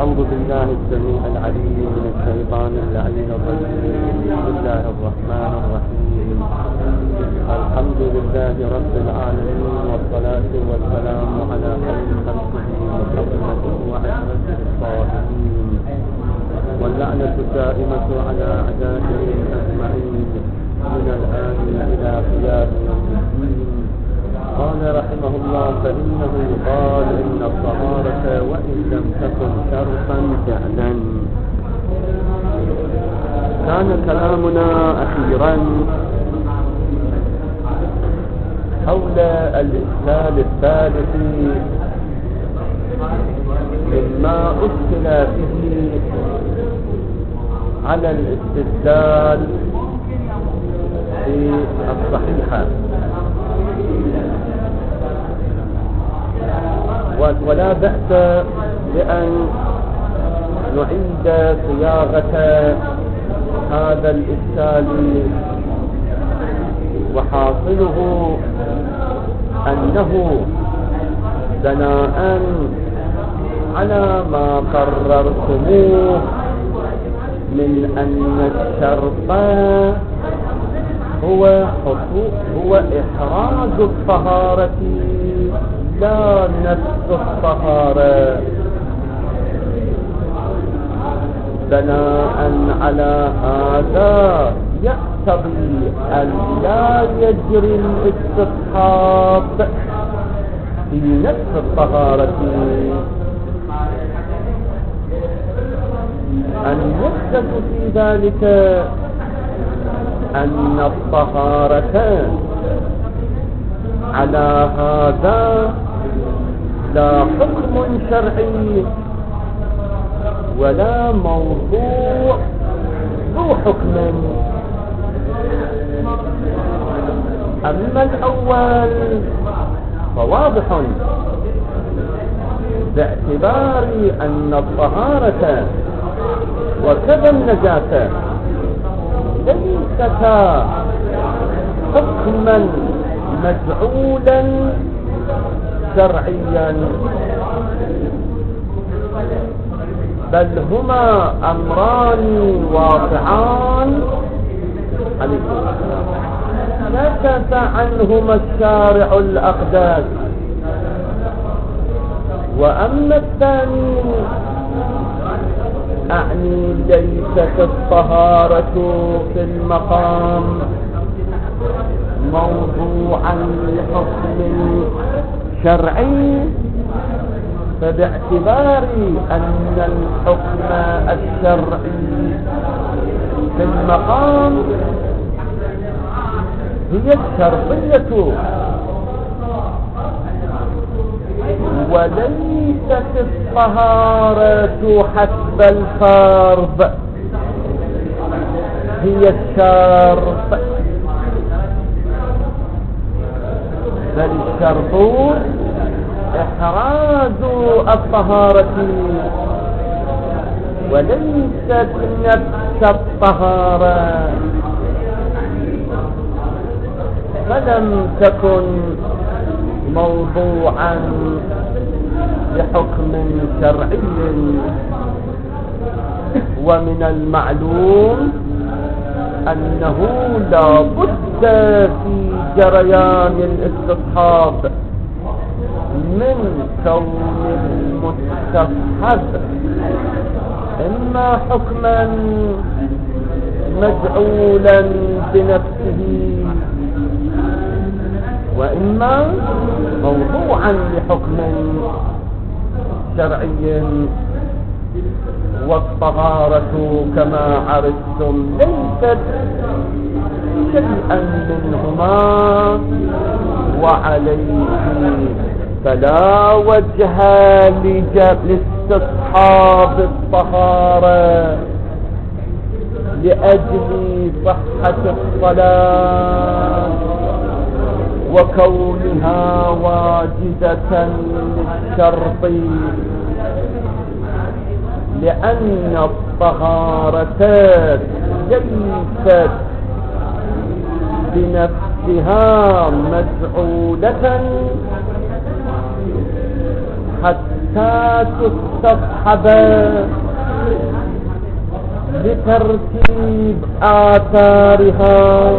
أعوذ بالله السميع العليم من الشيطان اللعين الرجيم. بسم الله الرحمن الرحيم. الحمد لله رب العالمين، والصلاة والسلام على خير خلقه محمد وعشرته الطاهرين، واللعنة الدائمة على أعدائهم أجمعين من الآن إلى قيام يوم الدين. قال رحمه الله: فإنه قال إن الطهارة وإن لم تكن شرطا فعلا. كان كلامنا أخيرا حول الإشكال الثالث مما أشكل به على الاستدلال في الصحيحة، ولا بأس بأن نعيد صياغة هذا الإشكال، وحاصله أنه بناء على ما قررتموه من أن الشرط هو إحراز الطهارة لا نفس الطهارة. بناء على هذا يقتضي أن لا يجري الاستصحاب في نفس الطهارة. النقطة في ذلك أن الطهارة على هذا لا حكم شرعي ولا موضوع ذو حكم. أما الأول فواضح باعتبار أن الطهارة وكذا النجاسة ليستا حكما مجعولا شرعيا، بل هما أمران واقعان نكت عنهما الشارع الأقداس. وأما الثاني أعني ليست الطهارة في المقام موضوعا لحكم شرعي، فباعتبار أن الحكم الشرعي في المقام هي الشرطية وليست الطهارة حسب الفرض هي الشرط، بل الشرط إحراز الطهارة وليست نفس الطهارة. فلم تكن موضوعا لحكم شرعي. ومن المعلوم أنه لا بد في جريان الاستصحاب من كون المستصحب إما حكما مجعولا بنفسه وإما موضوعا لحكم شرعي. والطهارة كما عرفتم ليست شيئا منهما، وعليه فلا وجه لاستصحاب الطهارة لأجل صحة الصلاة وكونها واجدة للشرط، لأن الطهارة ليست بنفسها مجعولة حتى تستصحب لترتيب آثارها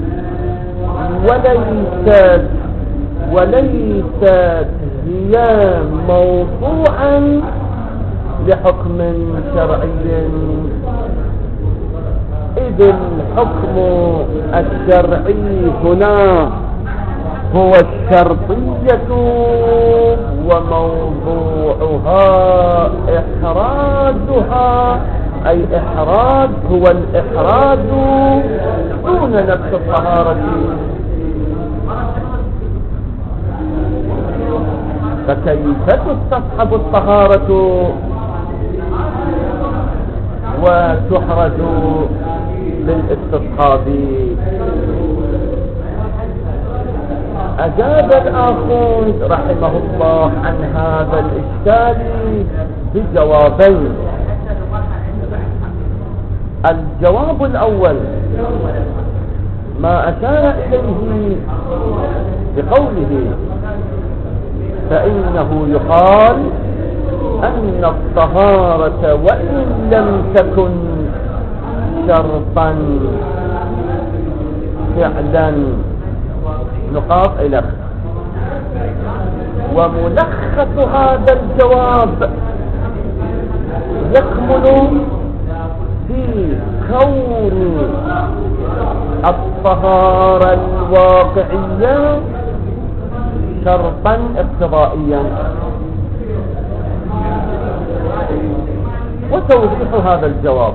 وليست هي موضوعا لحكم شرعي، إذ الحكم الشرعي هنا هو الشرطية، وموضوعها إحرازها، أي إحراز هو الإحراز دون نفس الطهارة. فكيف تستصحب الطهارة وتحرز بالاستصحاب؟ أجاب الآخوذ رحمه الله عن هذا الإشكال بجوابين. الجواب الأول ما أشار إليه بقوله فإنه يقال أن الطهارة وإن لم تكن شرطا فعلا نقاط إلى وملخص هذا الجواب يكمن في كون الطهارة الواقعية شرطا اقتضائيا. وتوضيح هذا الجواب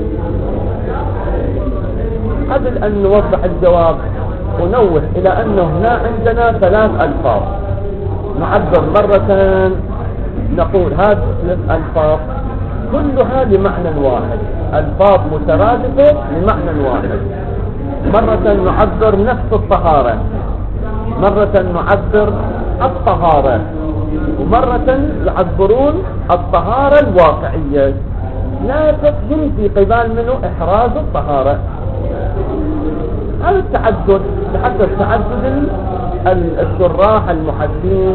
قبل أن نوضح الجواب ونوه إلى أنه هنا عندنا 3 ألفاظ نعبر مرة، نقول هذه 3 ألفاظ كلها لمعنى واحد، ألفاظ مترادفة لمعنى واحد. مرة نعبر نفس الطهارة، مرة نعبر الطهارة، ومرة يعبرون الطهارة الواقعية. لا تفهم في قبال منه إحراز الطهارة. هذا التعدد بحسب تعدد الشراح المحدثين،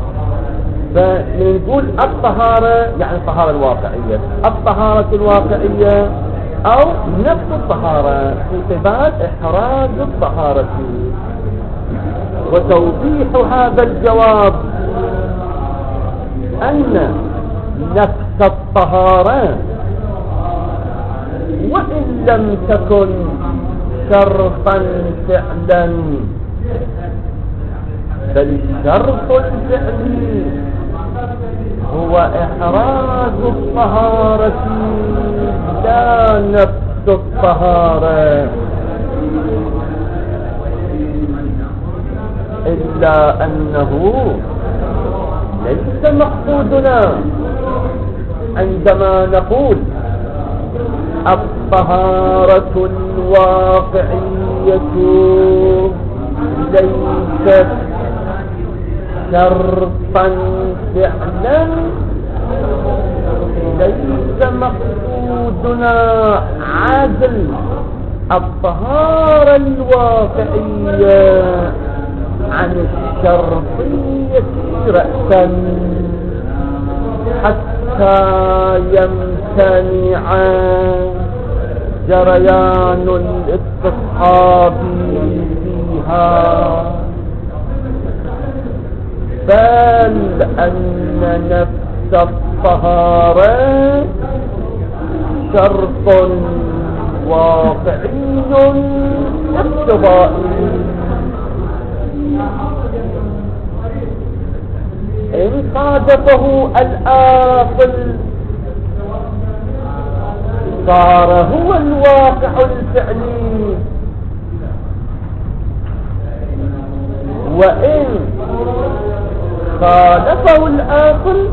فنقول الطهارة يعني الطهارة الواقعية، الطهارة الواقعية أو نفس الطهارة في قبال إحراز الطهارة. وتوضيح هذا الجواب أن نفس الطهارة وإن لم تكن شرطا فعلا، بل الشرط الفعلي هو إحراز الطهارة لا نفس الطهارة، إلا أنه ليس مقصودنا عندما نقول الطهارة الواقعية ليست شرطا فعلا، ليس مقصودنا عزل الطهارة الواقعية عن الشرطية رأسا حتى يمتنع جريان الاستصحاب فيها، بل أن نفس الطهارة شرط واقعي اقتضائي. إن صادفه الآصل صار هو الواقع الفعلي، وإن خالفه الآصل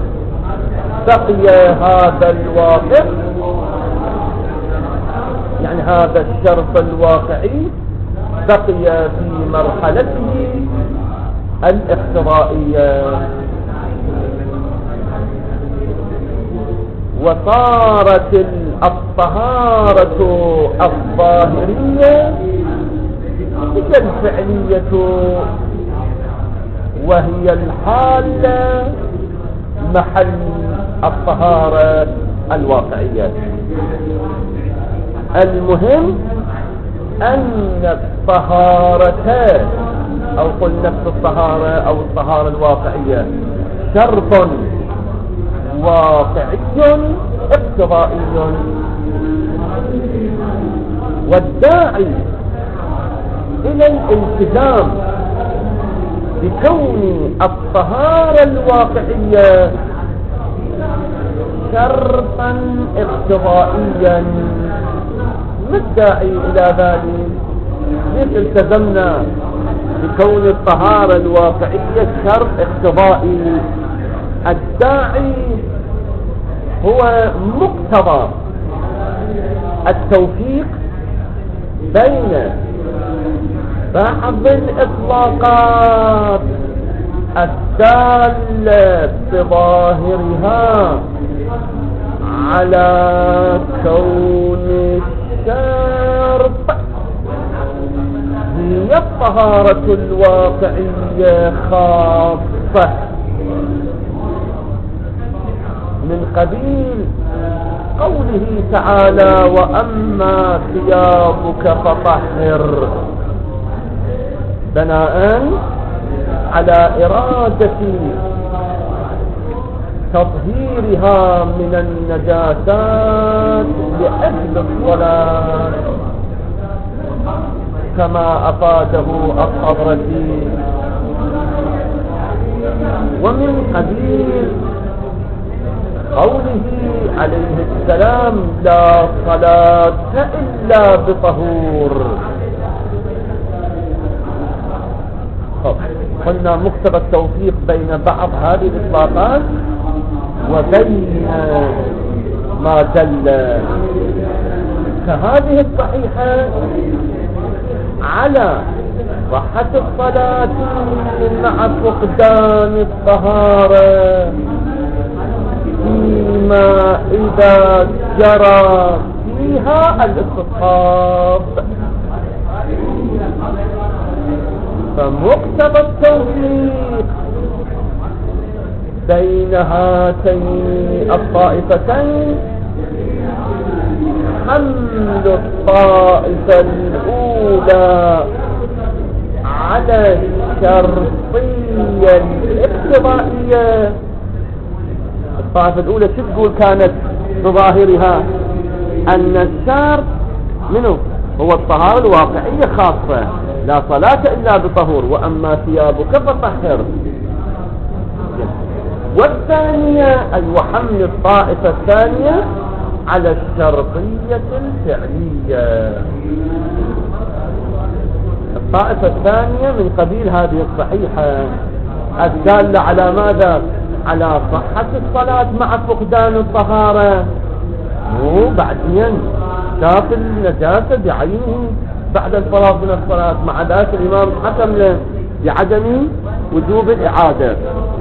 بقي هذا الواقع، يعني هذا الشرط الواقعي بقي في مرحلته الاقتضائية، وصارت الطهارة الظاهرية هي الفعلية، وهي الحالة محل الطهارة الواقعية. المهم أن الطهارتان، أو قل نفس الطهارة أو الطهارة الواقعية، شرط واقعي اقتضائي، والداعي إلى الالتزام بكون الطهارة الواقعية شرطا اقتضائيا، ما الداعي إلى ذلك؟ ليش التزمنا بكون الطهارة الواقعية شرط اقتضائي؟ الداعي هو مقتضى التوفيق بين بعض الإطلاقات الدالة بظاهرها على كون الشرط هي الطهارة الواقعية خاصة، من قبيل قوله تعالى: وأما ثيابك فطهر، بناء على إرادة تطهيرها من النجاسات لأجل الصلاة، كما أفاده الطبرسي. ومن قبيل قوله عليه السلام: لا صلاة إلا بطهور. قلنا مقتضى التوفيق بين بعض هذه الإطلاقات وبين ما دل كهذه الصحيحة على صحة الصلاة مع فقدان الطهارة فيما إذا جرى فيها الاستصحاب. فمقتضى التوفيق بين هاتين الطائفتين حمل الطائفة الأولى على الشرطية الاقتضائية. الطائفة الأولى شو تقول؟ كانت بظاهرها أن الشرط منه هو الطهارة الواقعية خاصة، لا صلاة إلا بطهور، وأما ثيابك فطهر. والثانية أي وحمل الطائفة الثانية على الشرطية الفعلية. الطائفة الثانية من قبيل هذه الصحيحة الدالة على ماذا؟ على صحة الصلاة مع فقدان الطهارة، وبعدين شاف النجاسة بعينه بعد الفراغ من الصلاة، مع ذلك الإمام حكم له بعدم وجوب الإعادة.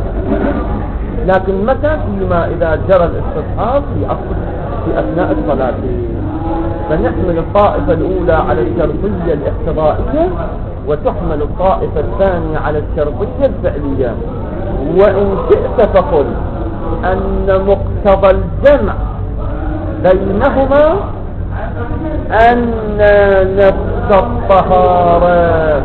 لكن متى؟ فيما إذا جرى الاستصحاب في أثناء الصلاة. فنحمل الطائفة الأولى على الشرطية الاقتضائية، وتحمل الطائفة الثانية على الشرطية الفعلية. وإن شئت فقل أن مقتضى الجمع بينهما أن نفس الطهارة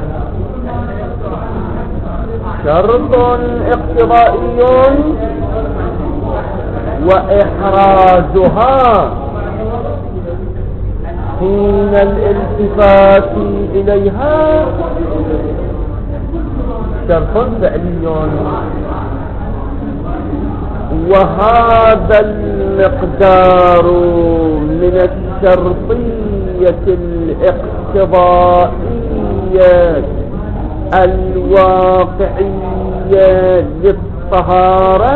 شرط اقتضائي، وإحرازها حين الالتفات إليها شرط فعلي. وهذا المقدار من الشرطية الاقتضائية الواقعية للطهارة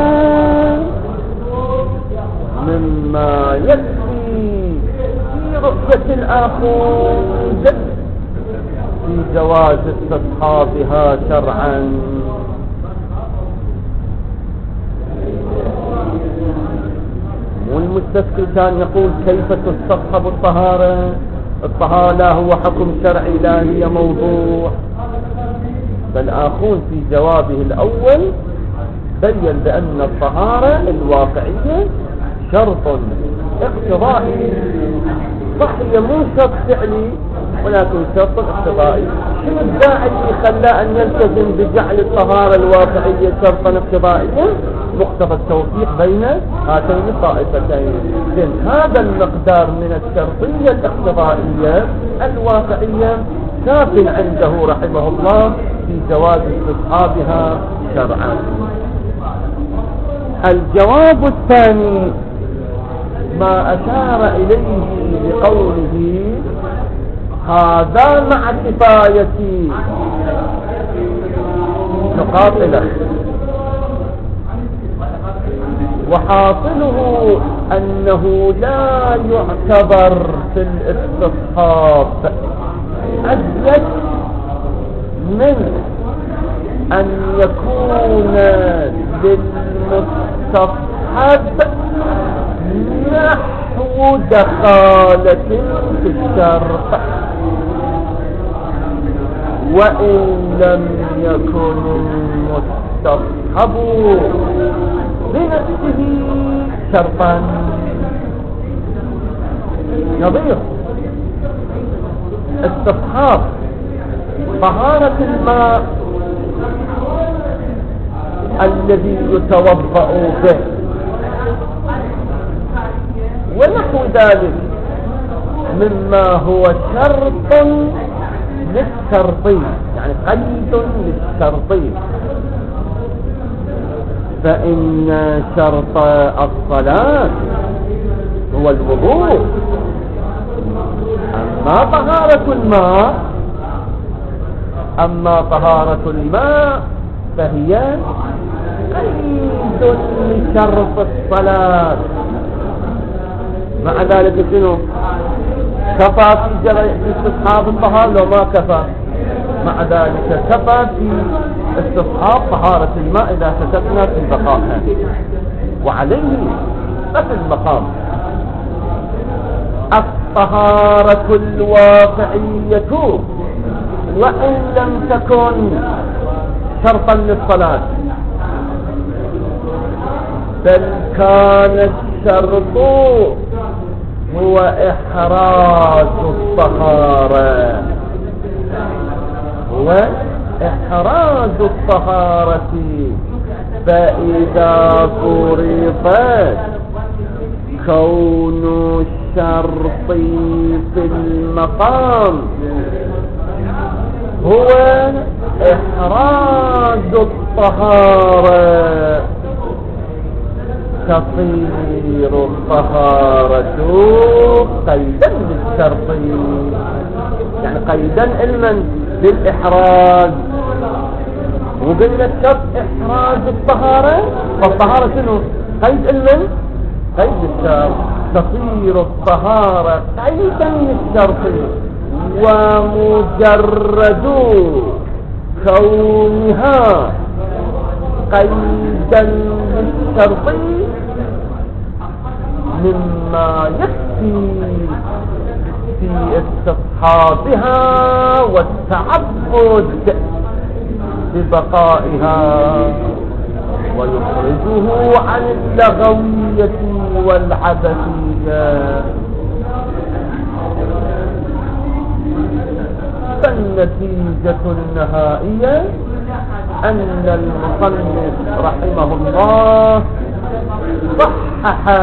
مما يكفي في رؤية الآخوذ في جواز استصحابها شرعا. والمستشكل كان يقول: كيف تستصحب الطهارة؟ الطهارة لا هو حكم شرعي، لا هي موضوع. فالآخون في جوابه الأول بين بأن الطهارة الواقعية شرط اقتضائي. صح هي مو شرط فعلي ولكن شرط اقتضائي. شنو الداعي اللي خلاه أن يلتزم بجعل الطهارة الواقعية شرطا اقتضائيا؟ مقتضى التوفيق بين هاتين الطائفتين. إذن هذا المقدار من الشرطية الاقتضائية الواقعية كاف عنده رحمه الله في جواز استصحابها شرعا. الجواب الثاني ما أشار إليه بقوله هذا مع كفايتي نقاطله، وحاصله أنه لا يعتبر في الاستصحاب أزيد من أن يكون للمستصحب نحو دخالة في الشرط، وإن لم يكن المستصحب بنفسه شرطا. نظير استصحاب طهارة الماء الذي يتوضأ به ونحو ذلك مما هو شرط للشرطي، يعني قيد للشرطي. فإن شرط الصلاة هو الوضوء، أما طهارة الماء فهي قيد لشرط الصلاة. مع ذلك شنو كفى في استصحاب الطهارة لو ما كفى؟ مع ذلك كفى في استصحاب طهارة الماء إذا شككنا في بقائها، وعليه ففي المقام الطهارة الواقعية وإن لم تكن شرطا للصلاة، بل كان الشرط هو إحراز الطهارة، فإذا فرضت كون الشرط في المقام هو إحراز الطهارة تصير الطهارة قيدا للشرط، يعني قيدا علما للإحراز. وقلنا الشرط إحراز الطهارة، فالطهارة شنو؟ قيد علما قيد الشرط، تصير الطهارة قيدا للشرط. ومجرد كونها قيدا للشرط مما يكفي في استصحابها والتعبد ببقائها، ويخرجه عن اللغوية والعبثية. فالنتيجة النهائية أن المصنف رحمه الله صحح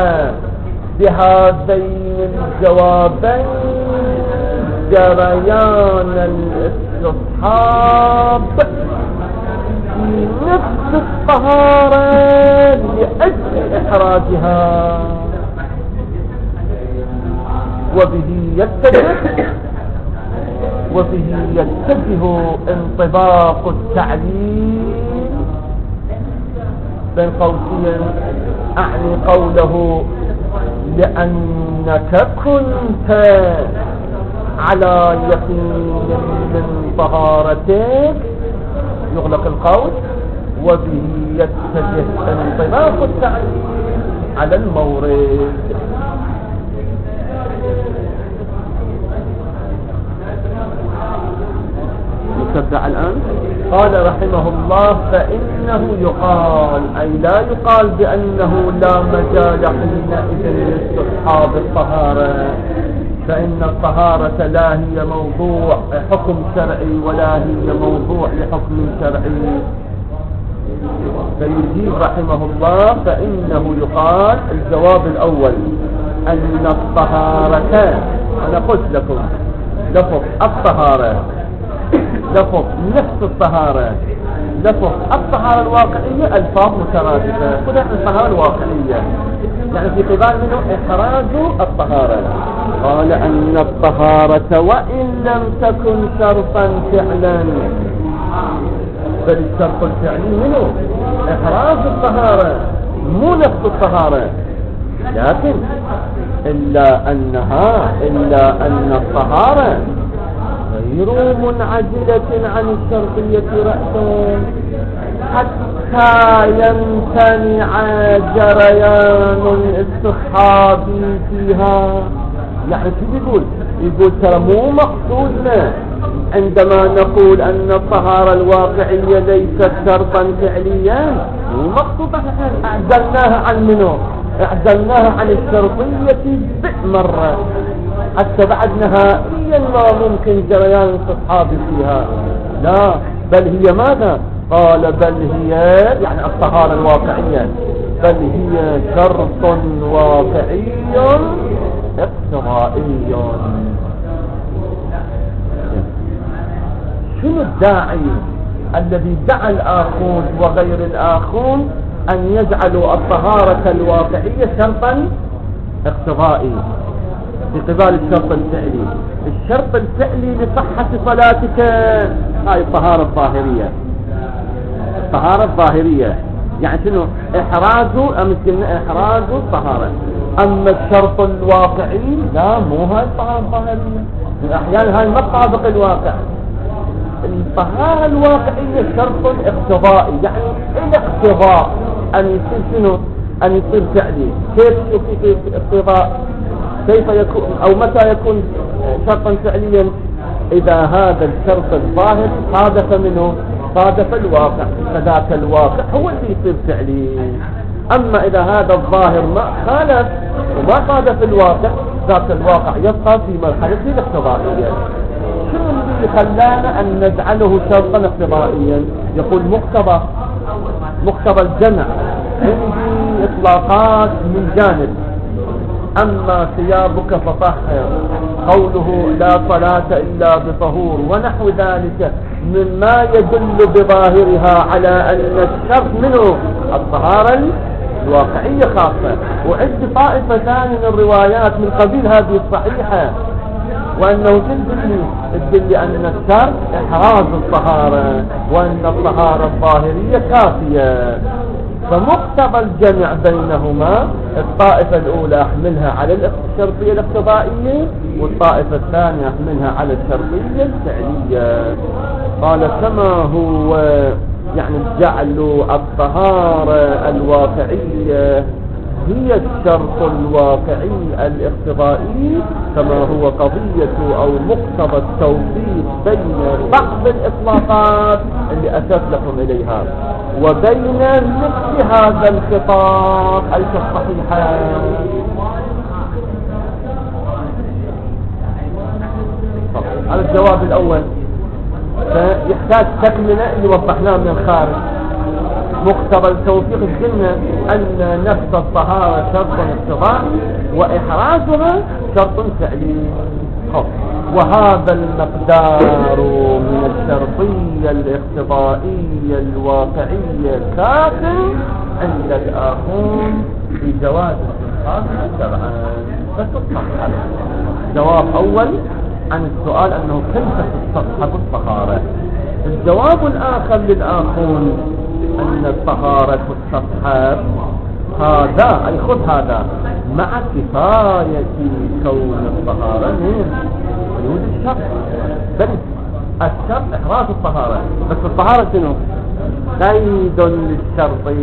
بهذين الجوابين جريان الاستصحاب في نفس الطهارة لأجل إحراجها، وبه يتجه انطباق التعليل بين قوسين، أعني قوله لأنك كنت على يقين من طهارتك، يغلق القول، وبه يتجه انطباق التعليل على المورد. تبدأ الآن. قال رحمه الله فإنه يقال، أي لا يقال بأنه لا مجال حينئذ لاستصحاب الطهارة، فإن الطهارة لا هي موضوع حكم شرعي ولا هي موضوع لحكم شرعي. فيجيب رحمه الله فإنه يقال الجواب الأول أن الطهارة، أنا قلت لكم لفظ الطهارة، لفظ نفس الطهارة، لفظ الطهارة الواقعية ألفاظ مترادفة. خذ الطهارة الواقعية يعني في قبال منه إحراز الطهارة. قال أن الطهارة وإن لم تكن شرطا فعلا، بل الشرط الفعلي منه إحراز الطهارة مو نفس الطهارة، لكن إلا أن الطهارة غير منعزلة عن الشرطية رأسا حتى يمتنع جريان الاستصحاب فيها. يعني شو يقول ترى مو مقصودنا عندما نقول أن الطهارة الواقعية ليست شرطا فعليا، مو مقصود أعزلناها عن منه، أعزلناها عن الشرطية مرة حتى بعد نهائيا ما ممكن جريان الاستصحاب فيها. لا، بل هي ماذا؟ قال بل هي يعني الطهارة الواقعية بل هي شرط واقعي اقتضائي. شنو الداعي الذي دعا الآخون وغير الآخون أن يجعلوا الطهارة الواقعية شرطا اقتضائي في قبال الشرط الفعلي؟ الشرط الفعلي لصحة صلاتك هاي الطهارة الظاهرية. الطهارة الظاهرية يعني شنو؟ إحراز إحراز الطهارة. أما الشرط الواقعي لا، مو هاي الطهارة الظاهرية، أحيانا هاي ما تطابق الواقع. الطهارة الواقعية شرط اقتضائي، يعني الاقتضاء أن يصير شنو؟ أن يصير فعلي. كيف اقتضاء؟ كيف يكون أو متى يكون شرطا فعليا؟ إذا هذا الشرط الظاهر صادف منه صادف الواقع، فذاك الواقع هو اللي يصير فعلي. أما إذا هذا الظاهر ما خالف وما صادف الواقع، ذاك الواقع يبقى في مرحلة الاقتضائية. شنو اللي خلانا أن نجعله شرطا اقتضائيا؟ يقول مقتضى الجمع عندي إطلاقات من جانب. أما ثيابك فطهر، قوله لا صلاة إلا بطهور ونحو ذلك مما يدل بظاهرها على أن الشرط منه الطهارة الواقعية خاصة. وعند طائفة ثانية من الروايات من قبيل هذه الصحيحة، وأنه تدل أن الشرط إحراز الطهارة وأن الطهارة الظاهرية كافية. فمقتضى الجمع بينهما الطائفة الأولى أحملها على الشرطية الاقتضائية، والطائفة الثانية أحملها على الشرطية الفعلية. قال كما هو يعني جعل الطهارة الواقعية هي الشرط الواقعي الاقتضائي، كما هو قضية أو مقتضى التوفيق بين بعض الإطلاقات اللي أتت لكم إليها وبين مثل هذا الخطاب أي الصحيحة. على الجواب الأول فيحتاج تكملة اللي وضحناه من الخارج. مقتضى التوفيق الجنة أن نفس الطهارة شرط اقتضائي وإحرازها شرط فعلي، وهذا المقدار من الشرطية الاقتضائية الواقعية كاف عند الآخون في جواز الإنقاذ شرعا. فتصحح جواب أول عن السؤال أنه كيف تستصحب الطهارة. الجواب الآخر للآخون أن الطهارة تستصحب هذا أي خذ هذا مع كفاية كون الطهارة من وجود الشرط. بل الشرط إحراز الطهارة، بس الطهارة شنو؟ قيد للشرط.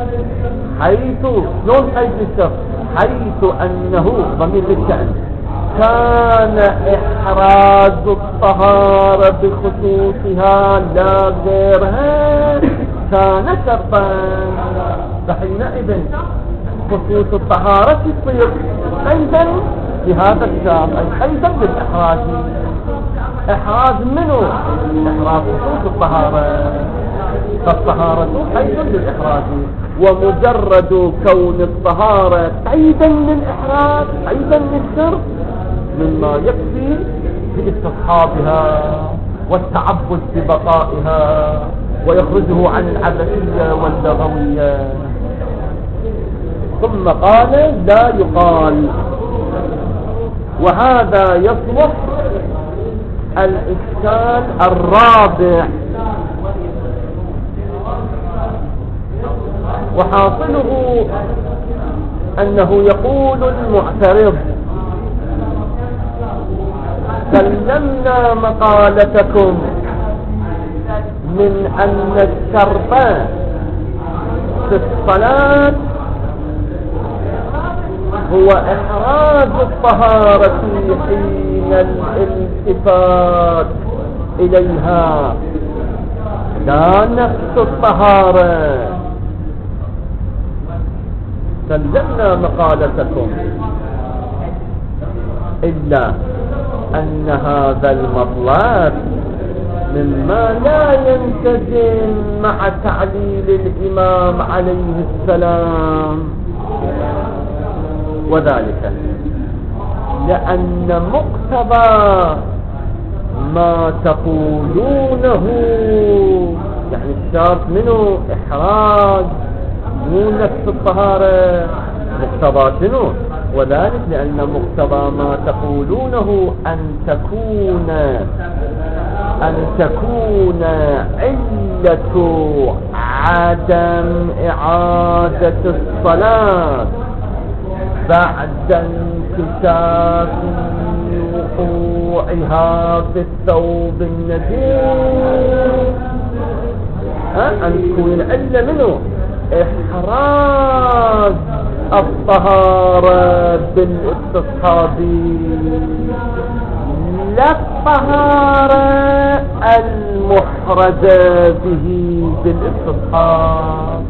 حيث شلون قيد للشرط؟ حيث أنه ضمير للشأن، كان إحراز الطهارة بخصوصها لا غيرها كان شرطا، فحينئذ خصوص الطهارة يصير أيضا في هذا الشرط، أيضا بالإحراز. إحراز منه؟ إحراز خصوص الطهارة، فالطهارة أيضا للإحراز، ومجرد كون الطهارة أيضا للإحراز أيضا للشرط مما يكفي في استصحابها والتعبد ببقائها ويخرجه عن العبثية واللغوية. ثم قال لا يقال، وهذا يصلح الإشكال الرابع، وحاصله أنه يقول المعترض سلمنا مقالتكم من أن الشرط في الصلاة هو إحراز الطهارة حين الالتفات إليها لا نفس الطهارة. سلمنا مقالتكم، إلا أن هذا المطلب مما لا ينتجم مع تعليل الإمام عليه السلام، وذلك لأن مقتضى ما تقولونه، يعني الشرط منه إحراز مو نفس الطهارة، مقتضى شنو؟ وذلك لأن مقتضى ما تقولونه أن تكون علة عدم إعادة الصلاة بعد انكشاف وقوعها في الثوب النجيس، أن تكون العلة منه إحراز الطهارة بالاستصحاب لا الطهارة المحرزة به بالاستصحاب.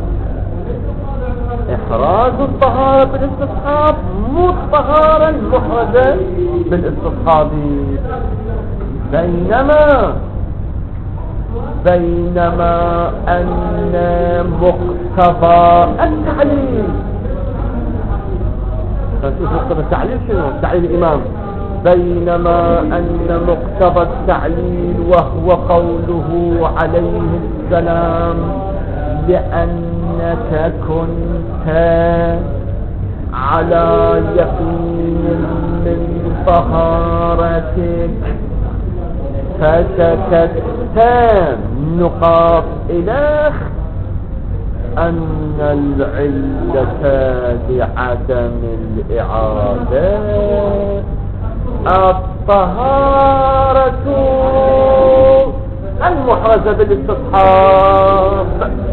إحراز الطهارة بالاستصحاب مو الطهارة المحرزة بالاستصحاب. بينما أن مقتضى التعليل، مقتضى التعليل شنو؟ تعليل الإمام. بينما أن مقتضى التعليل وهو قوله عليه السلام لأنك كنت على يقين من طهارتك فسكت نقاط إله أن العلة لعدم الإعادة الطهارة المحرزة بالاستصحاب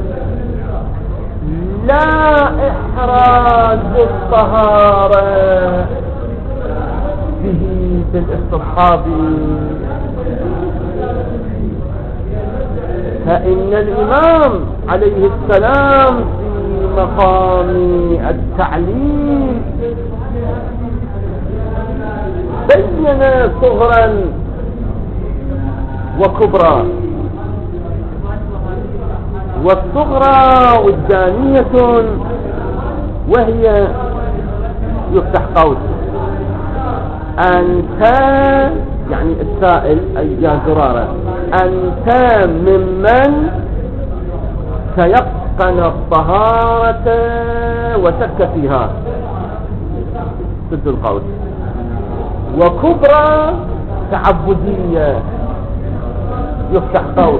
لا إحراز الطهارة به بالاستصحاب. فإن الإمام عليه السلام في مقام التعليل بين صغرا وكبرى، والصغرى وجدانية وهي يفتح قوس أنت، يعني السائل أي يا زرارة، أنت ممن تيقن الطهارة وشك فيها ضد القول. وكبرى تعبدية يفتح قول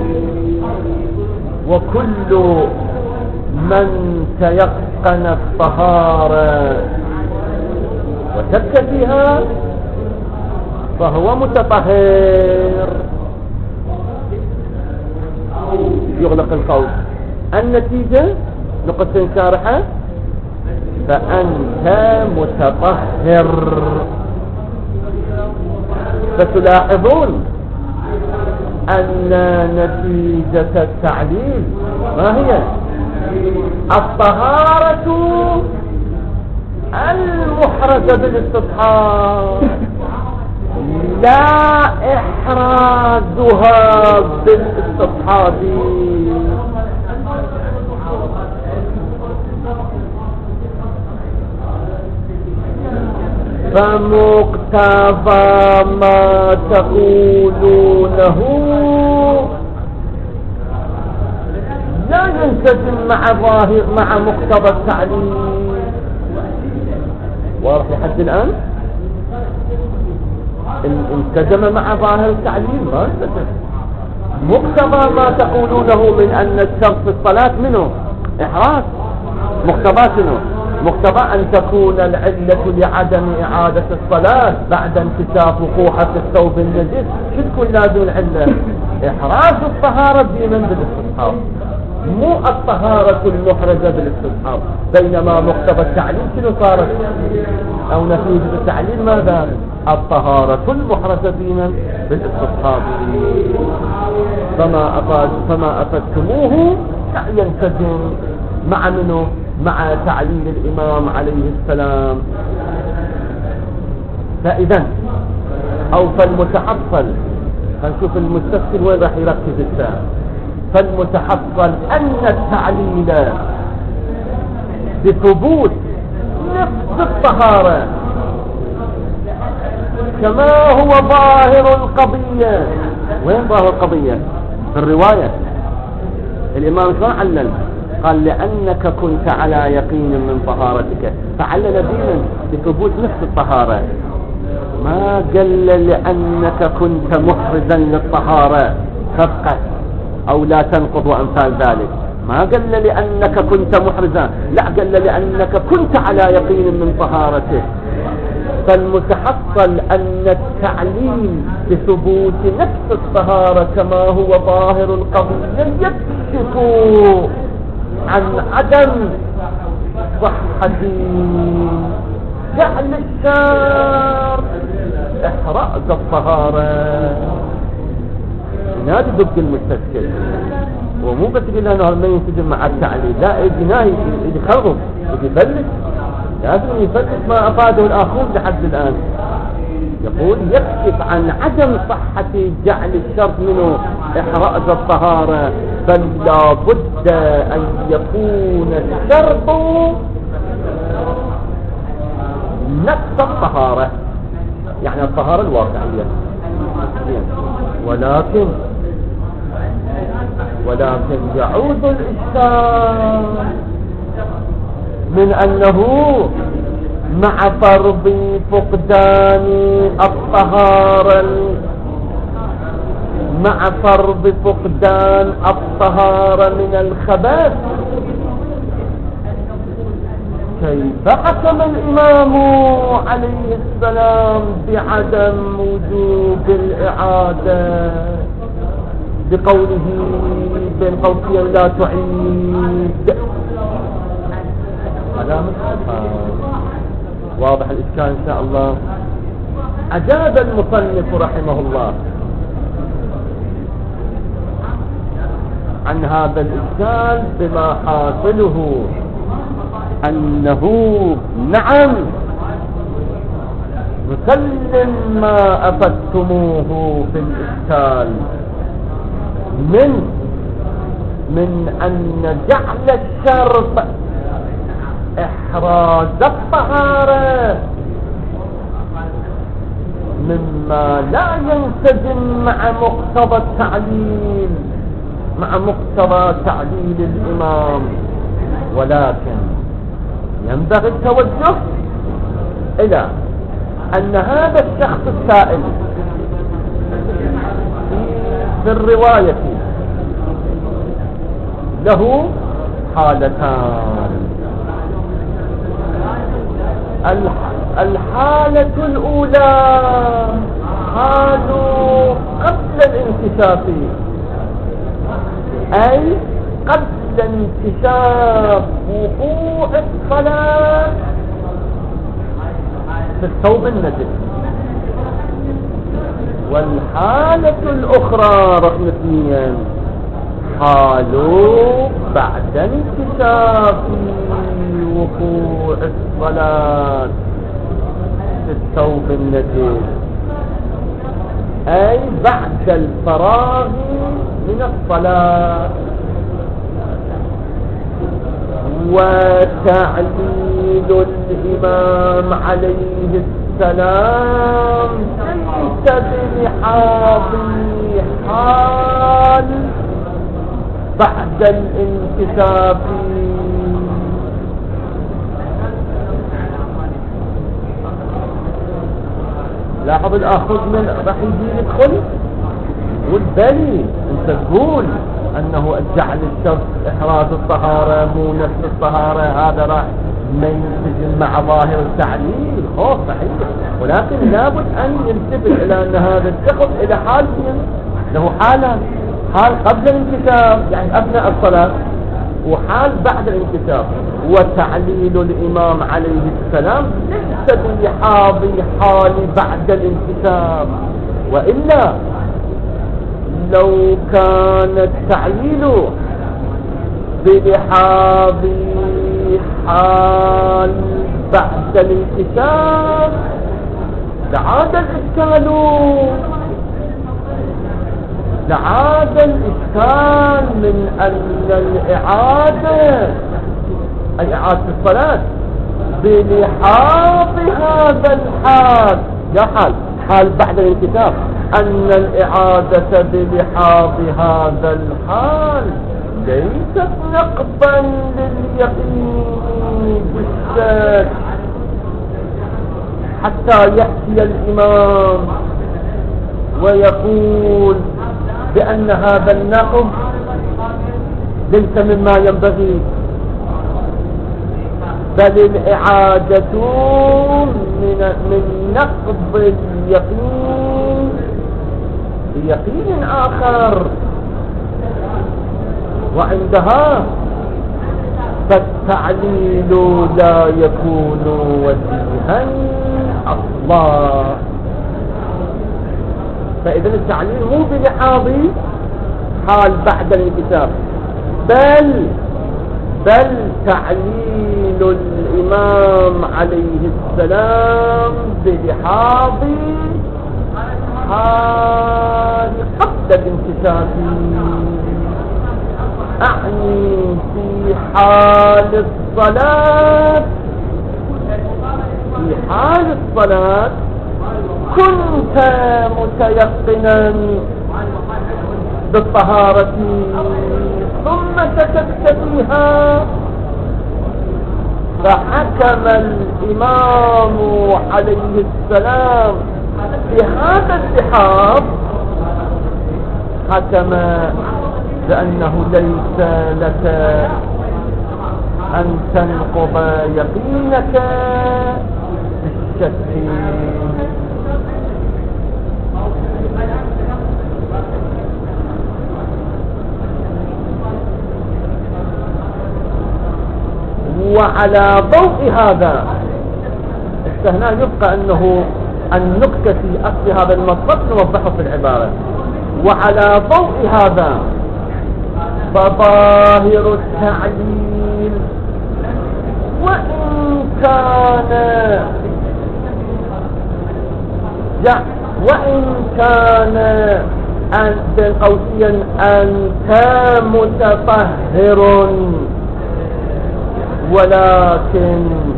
وكل من تيقن الطهارة وشك فيها فهو متطهر. يغلق القول. النتيجة نقطة شارحة فأنت متطهر فتلاحظون أن نتيجة التعليل ما هي؟ الطهارة المحرزة بالاستصحاب، لا إحرازها بالاستصحاب. فمقتضى ما تقولونه لا ينسجم مع مقتضى التعليل. واضح لحد الآن؟ انسجم مع ظاهر التعليل ما انسجم. مقتضى ما تقولونه من أن الشرط في الصلاة منه إحراز، مقتضى شنو؟ مقتضى أن تكون العلة لعدم إعادة الصلاة بعد انكشاف وقوحة الثوب النجس. شو تكون لازم العلة؟ إحراز الطهارة دينا بالاستصحاب، مو الطهارة المحرزة بالاستصحاب. بينما مقتضى التعليل شنو صارت؟ أو نتيجة التعليل ماذا؟ الطهارة المحرزة دينا بالاستصحاب. فما أفدتموه لا ينسجم مع منه؟ مع تعليل الإمام عليه السلام. فإذا أو فالمتحصل، هنشوف المستفسر وين راح يركز الساعة. فالمتحصل أن التعليل بثبوت نفس الطهارة كما هو ظاهر القضية. وين ظاهر القضية؟ في الرواية الإمام شلون علل؟ قال لأنك كنت على يقين من طهارتك، فعلل دينا بثبوت نفس الطهارة. ما قال لأنك كنت محرزا للطهارة تبقى أو لا تنقض وأمثال ذلك. ما قال لأنك كنت محرزا، لا قال لأنك كنت على يقين من طهارته. فالمتحصل أن التعليل بثبوت نفس الطهارة كما هو ظاهر القضية يكشف عن عدم صحة جعل الشرط إحراز الطهارة. ينادي ضد المستشكل، ومو بس يقول له ما ينسجم مع التعليل، لا يجي يخرب يبلش، لازم يفلت ما أفاده الآخرون لحد الآن. يقول يكشف عن عدم صحة جعل الشرط منه إحراز الطهارة، بل لا بد أن يكون الشرط نفس الطهارة، يعني الطهارة الواقعية. ولكن يعود الإشكال من أنه مع فرض فقدان الطهارة من الخبث، كيف حكم الإمام عليه السلام بعدم وجوب الإعادة بقوله بين قوسين لا تعيد؟ علامة واضح الإشكال إن شاء الله. أجاب المصنف رحمه الله عن هذا الإشكال بما حاصله أنه نعم نسلم ما أفدتموه في الإشكال من أن جعل الشرط إحراز الطهارة مما لا ينسجم مع مقتضى التعليل، مع مقتضى تعليل الإمام. ولكن ينبغي التوجه إلى أن هذا الشخص السائل في الرواية له حالتان. الحالة الأولى حال قبل الانكشاف، أي قبل انكشاف وقوع الصلاة في الثوب النجس. والحالة الأخرى رقم 2 حال بعد انكشاف وقوع الصلاة في الثوب النجس، أي بعد الفراغ من الصلاة. وتعليل الإمام عليه السلام ليس بلحاظ حال بعد الانكشاف. لاحظ الأخذ من راح يجي يدخل والبلي انت تقول انه جعل الشرط احراز الطهارة مو نفس الطهارة، هذا راح ما ينسجم مع ظاهر التعليل. خوف صحيح، ولكن لابد ان ينتبه الى ان هذا الشخص الى حالتين، له حالة، حال قبل الانكشاف يعني اثناء الصلاة، وحال بعد الانكشاف. وتعليل الامام عليه السلام ليس بلحاظ حال بعد الانكشاف، وإلا لو كان التعليل بلحاظ حال بعد الانكشاف لعاد الإشكال من أن الإعادة أي إعادة الصلاة بلحاظ هذا الحال، يا حال بعد الانكشاف، أن الإعادة بلحاظ هذا الحال ليست نقضا لليقين بالشك، حتى يأتي الإمام ويقول بأن هذا النقض ليس مما ينبغي، بل الإعادة من نقض اليقين بيقين آخر، وعندها فالتعليل لا يكون وجيها أصلا. فإذا التعليل مو بلحاظ حال بعد الانكشاف، بل تعليل الإمام عليه السلام بلحاظ حال قبل الانكشاف، أعني في حال الصلاة كنت متيقنا بالطهارة ثم شككت فيها، فحكم الإمام عليه السلام بهذا اللحاظ، حكم بأنه ليس لك أن تنقض يقينك بالشك. وعلى ضوء هذا هنا يبقى أنه النكتة في أصل هذا المطلب نوضحه في العبارة. وعلى ضوء هذا فظاهر التعليل وإن كان بين قوسين أنت متطهر، ولكن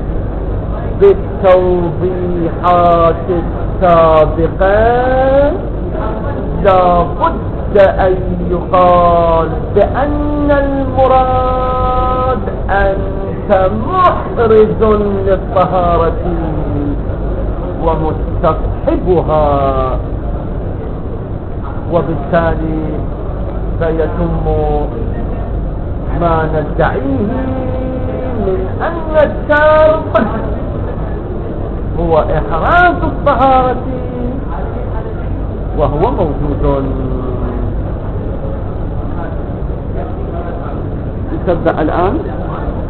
بالتوضيحات السابقة لا بد أن يقال بأن المراد أنت محرز للطهارة ومستصحبها، وبالتالي فيتم ما ندعيه من أن الشرط هو إحراز الطهارة وهو موجود. يتبع الآن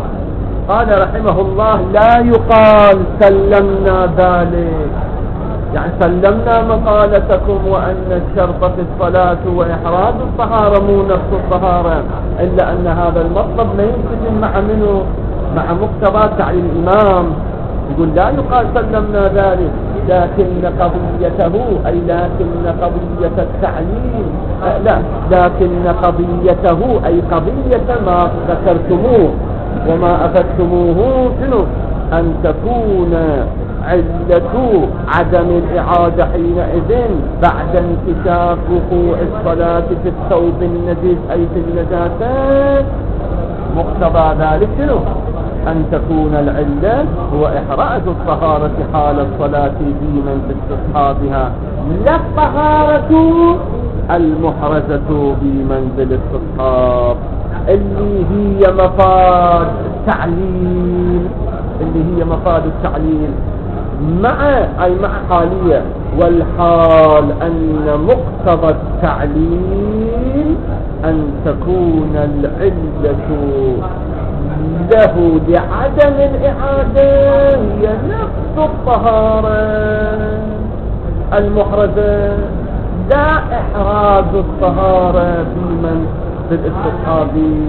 قال رحمه الله لا يقال سلمنا ذلك يعني سلمنا مقالتكم وأن الشرط في الصلاة وإحراز الطهارة مو نفس الطهارة، إلا أن هذا المطلب ما ينسجم مع منه مع مقتضى تعليم الإمام. يقول لا يقال سلمنا ذلك، لكن قضيته أي لكن قضية التعليم لا، لكن قضيته أي قضية ما ذكرتموه وما أخذتموه شنو؟ أن تكون علة عدم الإعادة حينئذ بعد انكشاف وقوع الصلاة في الثوب النجس أي في النجاسات. مقتضى ذلك شنو؟ أن تكون العلة هو إحراز الطهارة حال الصلاة في من في استصحابها، لا الطهارة المحرزة بمنزل الاستصحاب اللي هي مفاد التعليل، اللي هي مفاد التعليل مع حالية. والحال أن مقتضى التعليل أن تكون العلة له لعدم الإعادة هي نفس الطهارة المحرزة، لا إحراز الطهارة في من في الاستصحاب.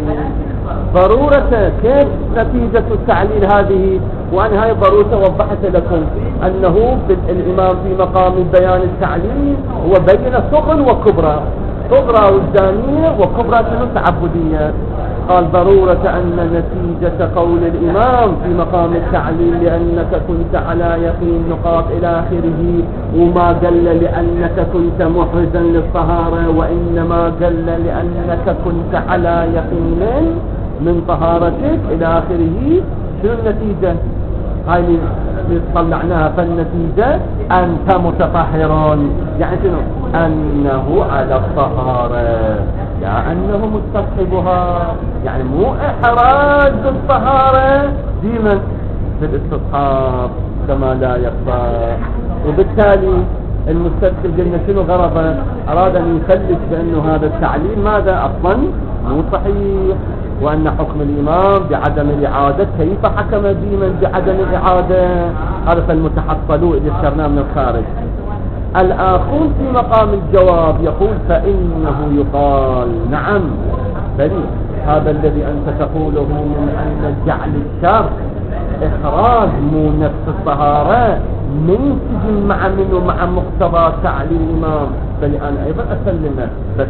ضرورة كيف نتيجة التعليل هذه؟ وأنا هاي ضرورة وضحت لكم أنه الإمام في مقام بيان التعليل هو بين صغر وكبرى، صغرى وجدانية وكبرى تعبدية. قال ضرورة أن نتيجة قول الإمام في مقام التعليل لأنك كنت على يقين نقاط إلى آخره، وما قل لأنك كنت محرزا للطهارة، وإنما قل لأنك كنت على يقين من طهارتك إلى آخره. شنو النتيجة؟ هاي اللي طلعناها. فالنتيجة أنت متطهر، يعني شنو؟ أنه على الطهارة لا أنه مستصحبها، يعني مو إحراز الطهارة ديما في الاستصحاب كما لا يخفى. وبالتالي المستدخل قلنا شنو غرضه؟ أراد أن يثلث بأنه هذا التعليل ماذا أصلا مو صحيح، وأن حكم الإمام بعدم الإعادة كيف حكم ديما بعدم الإعادة. هذا فالمتحصلون اللي ذكرناه من الخارج. الآخر في مقام الجواب يقول فإنه يقال نعم بلي هذا الذي أنت تقوله من أن جعل الشرط إخراج مو نفس الطهارة منسجم مع منه مع مقتضى تعليل الإمام، بل أنا أيضا أسلمه، بس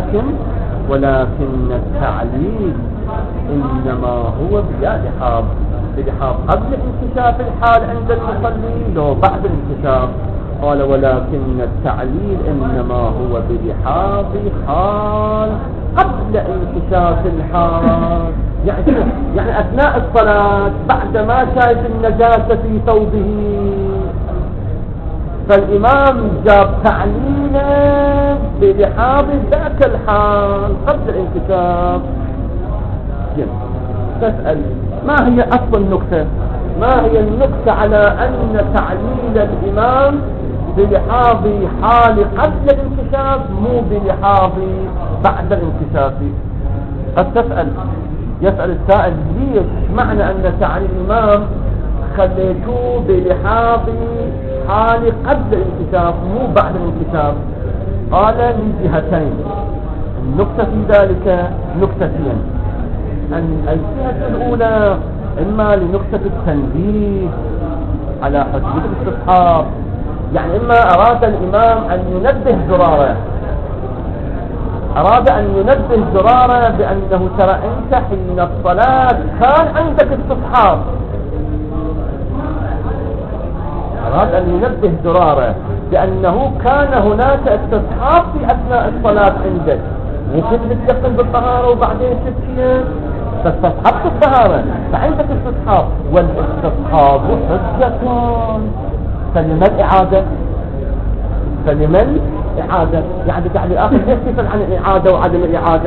ولكن التعليل إنما هو بلحاظ قبل انكشاف الحال عند المصلي لو بعد الانكشاف. قال ولكن التعليل إنما هو بلحاظ حال قبل انكشاف الحال، يعني أثناء الصلاة بعد ما شاهد النجاسة في ثوبه، فالإمام جاب تعليلا بلحاظ ذاك الحال قبل الانكشاف. تسأل ما هي أصل النكتة؟ ما هي النكتة على أن تعليل الإمام بلحاظ حال قبل الانكشاف مو بلحاظ بعد الانكشاف؟ قد يسأل السائل ليش معنى أن تعليل الإمام خليتوه بلحاظ حال قبل الانكشاف مو بعد الانكشاف؟ قال لجهتين. النكتة في ذلك نكتتين. الجهة الأولى إما لنكتة التنبيه على حجية الاستصحاب، يعني إما أراد الإمام أن ينبه زرارة، أراد أن ينبه زرارة بأنه ترى أنت حين الصلاة كان عندك استصحاب، أراد أن ينبه زرارة بأنه كان هناك استصحاب في أثناء الصلاة عندك، ممكن تتيقن بالطهارة وبعدين تبكي فاستصحبت الطهارة فعندك استصحاب، والاستصحاب حجة. فلما الإعادة؟ يعني بعد الآخر يختلف عن الإعادة وعدم الإعادة.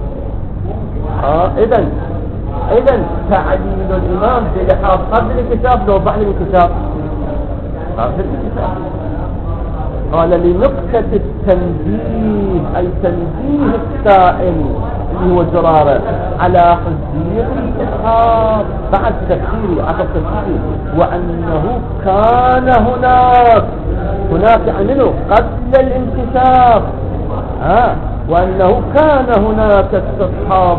إذن تعليل الإمام بلحاظ قبل الكتاب لو بعد الكتاب قال لنقطة التنبيه أي تنبيه السائل اللي هو زرارة على حجية الاستصحاب بعد تفسيري وأنه كان هناك هناك منه قبل الانكشاف، وأنه كان هناك استصحاب،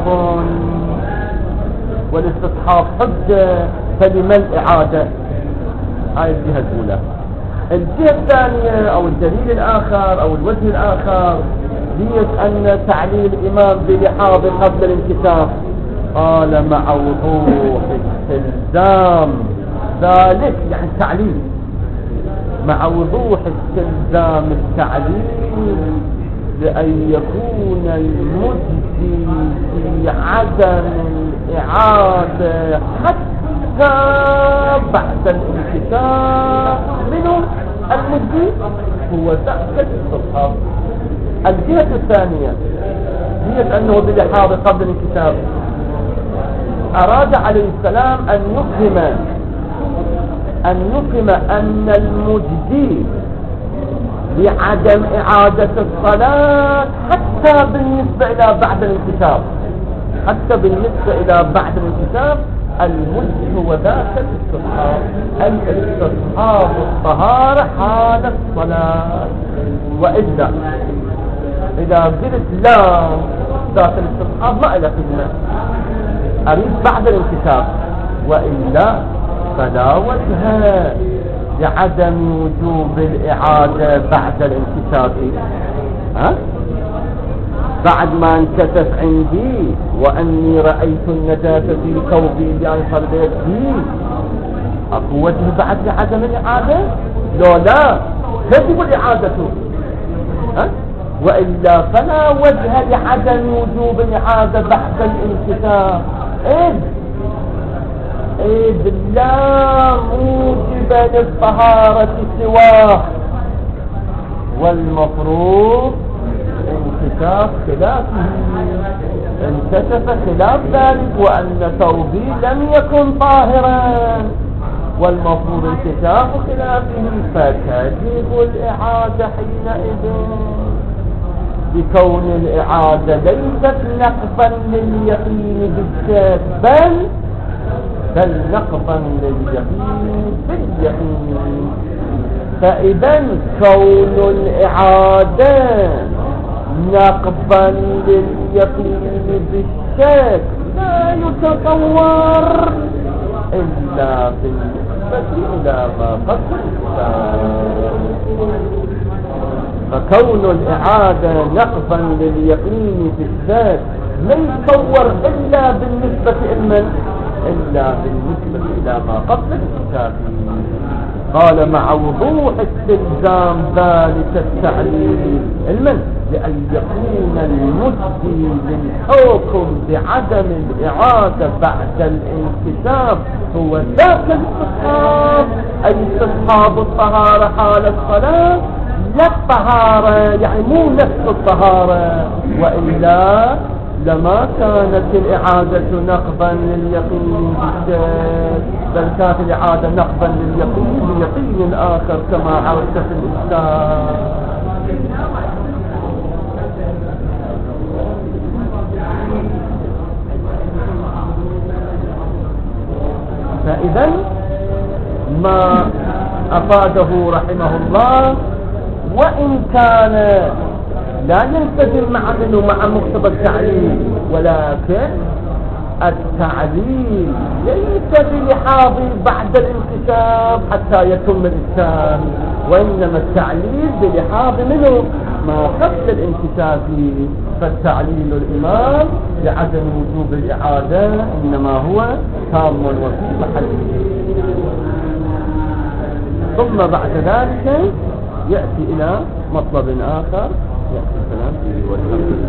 والاستصحاب حجة، فلما الإعادة؟ هاي الجهة الأولى. الجهة الثانية أو الدليل الآخر أو الوجه الآخر هي أن تعليل الإمام بلحاظ قبل الانكشاف، قال مع وضوح استلزام ذلك، يعني التعليل مع وضوح استلزام التعليل لأن يكون المجدي في عدم الإعادة حتى بعد الانكشاف منه المجدي هو ذاك الاستصحاب. الجهة الثانية هي أنه بلحاظ قبل الانكشاف أراد عليه السلام أن يفهم أن المجدي بعدم إعادة الصلاة حتى بالنسبة إلى بعد الانكشاف، حتى بالنسبة إلى بعد الانكشاف المجدي هو ذاك الاستصحاب، الاستصحاب الطهارة حال الصلاة. وإلا إذا قلت لا ذات الاستصحاب ما إلى قيمة، أريد بعد الانكشاف، وإلا فلا وجه لعدم وجوب الإعادة بعد الانكشاف. بعد ما انكشف عندي وأني رأيت النجاسة في ثوبي بأن صليت فيه، أكو وجه بعد لعدم الإعادة؟ لو لا تجب الإعادة، وإلا فلا وجه لعدم وجوب الإعادة بعد الانكشاف، إذ لا موجب للطهارة سواه، والمفروض انكشاف خلافه، انكشف خلاف ذلك وأن ثوبي لم يكن طاهرا، والمفروض انكشاف خلافه، فتجب الإعادة حينئذ، بكون الإعادة ليست نقضا لليقين بالشك، بل نقضا لليقين باليقين. فإذا كون الإعادة نقضا لليقين بالشك لا يتصور إلا بالنسبة إلى ما قبل الإسلام. فكون الإعادة نقضا لليقين بالشك لا يتصور إلا بالنسبة إلى ما قبل الكتاب. قال مع وضوح استلزام ذلك التعليل علما لأن يكون المجدي للحكم بعدم الإعادة بعد الانكشاف هو ذاك الاستصحاب، أي استصحاب الطهارة حال الصلاة، لا الطهارة يعني مو نفس الطهارة، وإلا لما كانت الإعادة نقضا لليقين بالشك، بل كانت الإعادة نقضا لليقين بيقين آخر كما عرفت في الإسلام. فإذا ما أفاده رحمه الله وإن كان لا ينسجم مع مقتضى التعليل، ولكن التعليل ليس بلحاظ بعد الانكشاف حتى يتم الإسلام، وإنما التعليل بلحاظ منه ما قبل الانكشاف. فالتعليل الإمام لعدم وجوب الإعادة إنما هو تام وفي محله. ثم بعد ذلك يأتي إلى مطلب آخر يأتي الكلام فيه والحمد